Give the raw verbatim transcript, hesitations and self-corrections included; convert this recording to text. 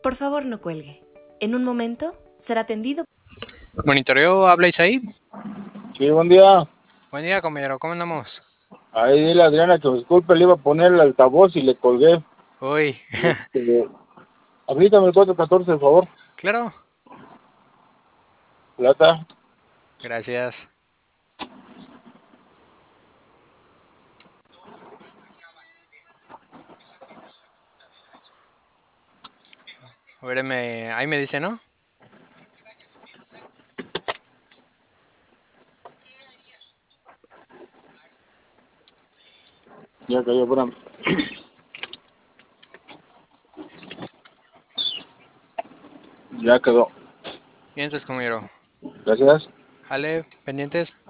Por favor, no cuelgue. En un momento será atendido. Monitoreo, ¿habláis ahí? Sí, buen día. Buen día, compañero, ¿cómo andamos? Ahí dile a Adriana que disculpe, le iba a poner el altavoz y le colgué. Uy, Este, Habilitame el cuatro catorce, por favor. claro, Plata. gracias. A ver, me- ahí me dice, ¿no? Ya cayó, espérame. Ya quedó. Bien, entonces, compañero. Gracias. Jale, pendientes.